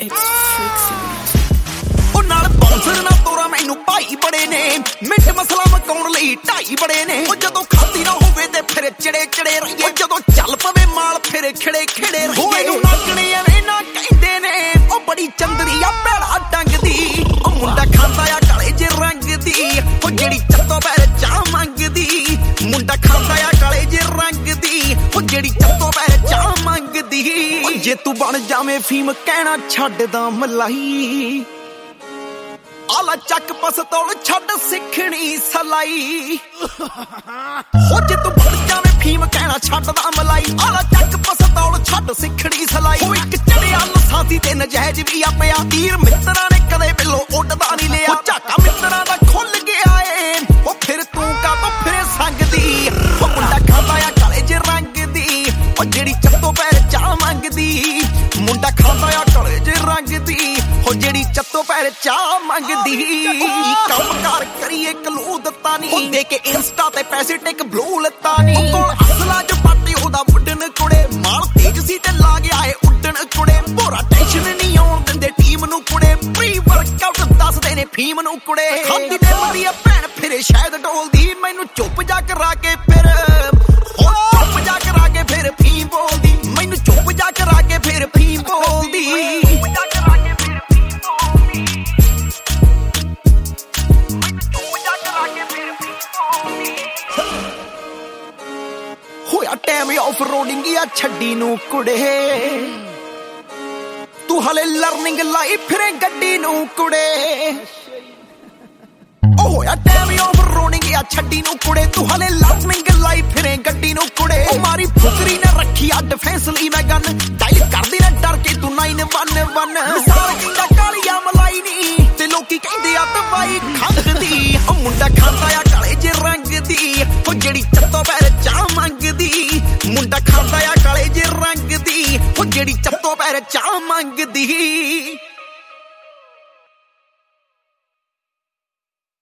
ਉਹ ਨਾਲ ਬਾਉਂਸਰ ਨਾ ਤੋਰਾ ਮੈਨੂੰ ਭਾਈ ਬੜੇ ਨੇ ਮਿੰਟ ਮਸਲਾ ਮਕਾਉਣ ਲਈ ਢਾਈ ਬੜੇ ਨੇ ਉਹ ਜਦੋਂ ਖਾਦੀ ਨਾ ਹੋਵੇ ਤੇ ਫਿਰ ਚੜੇ ਚੜੇ ਰਹੀਏ ਜਦੋਂ ਚੱਲ ਪਵੇ ਮਾਲ ਫਿਰ ਖੜੇ ਖੜੇ ਰਹੀਏ ਇਹਨੂੰ ਨਾਕਣੇ ਐਵੇਂ ਨਾ ਕਹਿੰਦੇ ਨੇ ਉਹ ਬੜੀ ਚੰਦਰੀ ਆ ਭੈੜਾ ਡੰਗ ਦੀ ਉਹ ਮੁੰਡਾ ਖਾਂਦਾ ਆ ਕਾਲੇ ਜੇ ਰੰਗ ਦੀ ਉਹ ਜਿਹੜੀ ਚੱਤੋ ਪੈਰ ਚਾਹ ਮੰਗਦੀ ਮੁੰਡਾ ਖਾਂਦਾ ਆ ਕਾਲੇ ਜੇ ਰੰਗ ਦੀ ਉਹ ਜਿਹੜੀ ਚੱਤੋ ਪੈਰ ਚਾਹ ਮੰਗਦੀ ਜੇ ਤੂੰ ਬਣ ਜਾਵੇਂ ਫੀਮ ਕਹਿਣਾ ਛੱਡਦਾ ਮਲਾਈ ਆਲਾ ਚੱਕ ਪਸਤੌਲ ਛੱਡ ਸਿੱਖਣੀ ਸਲਾਈ ਹੋ ਜੇ ਤੂੰ ਬਣ ਜਾਵੇਂ ਫੀਮ ਕਹਿਣਾ ਛੱਡਦਾ ਮਲਾਈ ਆਲਾ ਚੱਕ ਪਸਤੌਲ ਛੱਡ ਸਿੱਖਣੀ ਸਲਾਈ ਉਹ ਇੱਕ ਚੜਿਆ ਲਸਾਤੀ ਤੇ ਨਜਾਇਜ਼ ਵੀ ਆਪਿਆ ਤੀਰ ਮਿੱਤਰਾਂ ਨੇ ਕਦੇ ਬਿੱਲੋ ਉੱਡਦਾ ਨਹੀਂ ਲਿਆ ਉਹ ਝਾਕਾ ਮਿੱਤਰਾਂ ਦਾ ਖੁੱਲ ਗਿਆ ਏ ਉਹ ਫਿਰ ਤੂੰ ਕਾਹਤੋਂ ਫਿਰੇ ਸੰਗਦੀ ਉਹ ਮੁੰਡਾ ਖਾਂਦਾ ਆ ਕਾਲੇ ਜੇ ਰੰਗ ਦੀ ਉਹ ਜਿਹੜੀ ਚੱਤੋ ਪੈਰ ਚਾਹ ਮੰਗਦੀ ਮੁੰਡਾ ਖਾਂਦਾ ਆ ਕਾਲੇ ਜੇ ਰੰਗ ਦੀ ਉਹ ਜਿਹੜੀ ਚੱਤੋ ਪੈਰ ਚਾਹ ਮੰਗਦੀ ਕੰਮ ਕਾਰ ਕਰੀਏ ਕਲੂ ਦਿੱਤਾ ਨਹੀਂ ਦੇ ਕੇ ਇੰਸਟਾ ਤੇ ਪੈਸੇ ਟਿਕ ਬਲੂ ਲੱਤਾ ਨਹੀਂ ਕੋਲ ਅਸਲਾ ਚ ਪਾਟੀ ਉਹਦਾ ਮੁੱਢਨ ਕੁੜੇ ਮਾਲ ਤੇਜ ਸੀ ਤੇ ਲਾ ਗਿਆ ਏ ਉੱਡਣ ਕੁੜੇ ਭੋਰਾ ਟੈਨਸ਼ਨ ਨਹੀਂ ਆਉਣ ਦਿੰਦੇ ਟੀਮ ਨੂੰ ਕੁੜੇ ਪ੍ਰੀ ਵਰਕਆਊਟ ਦੱਸਦੇ ਨੇ ਫੀਮ ਨੂੰ ਕੁੜੇ ਖਾਂਦੀ ਤੇ ਮਰੀ ਆ ਭੈਣ ਫਿਰੇ ਸ਼ਾਇਦ ਡੋਲਦੀ ਮੈਨੂੰ ਚੁੱਪ ਜਾ ਕਰਾ ਕੇ ਫਿਰ ਚੁੱਪ ਜਾ ਕਰਾ ਕੇ ਫਿਰ ਫੀਮ ਬੋਲਦੀ ਮੈਨੂੰ ਚੁੱਪ ਜਾ ਕਰਾ ਕੇ ਫਿਰ ਫੀਮ ਬੋਲਦੀ ਹੋਇਆ ਟਾਈਮ ਆਫ ਰੋਡਿੰਗ ਆ ਛੱਡੀ ਨੂੰ ਕੁੜੇ ਤੂੰ ਹਲੇ ਲਰਨਿੰਗ ਲਾਈ ਫਿਰੇ ਗੱਡੀ ਨੂੰ ਕੁੜੇ ਉਹ ਹੋਇਆ ਟਾਈਮ ਆਫ ਰੋਡਿੰਗ ਆ ਛੱਡੀ ਨੂੰ ਕੁੜੇ ਤੂੰ ਹਲੇ ਲਰਨਿੰਗ ਲਾਈ ਫਿਰੇ ਗੱਡੀ ਨੂੰ ਕੁੜੇ ਉਹ ਮਾਰੀ ਫੁਕਰੀ ਨੇ ਰੱਖੀ ਆ ਡਿਫੈਂਸ ਲਈ ਮੈਂ ਗਨ ਟਾਈਲ ਕਰਦੀ ਨਾ ਡਰ ਕੇ ਤੂੰ 911 ਮਿਸਾਲ ਕਹਿੰਦਾ ਕਾਲੀਆ ਮਲਾਈ ਨਹੀਂ ਤੇ ਲੋਕੀ ਕਹਿੰਦੇ ਆ ਦਵਾਈ ਖੰਗਦੀ ਉਹ ਮੁੰਡਾ ਖਾਂਦਾ ਆ ਕਾਲੇ ਜੇ ਰੰਗ ਦੀ ਉਹ ਜਿਹੜੀ ਚੱਤੋ ਪੈਰ ਚਾਹ ਮੰਗਦੀ ਮੁੰਡਾ ਖਾਂਦਾ ਆ ਕਾਲੇ ਜੇ ਰੰਗ ਦੀ ਉਹ ਜਿਹੜੀ ਚੱਤੋ ਪੈਰ ਚਾਹ ਮੰਗਦੀ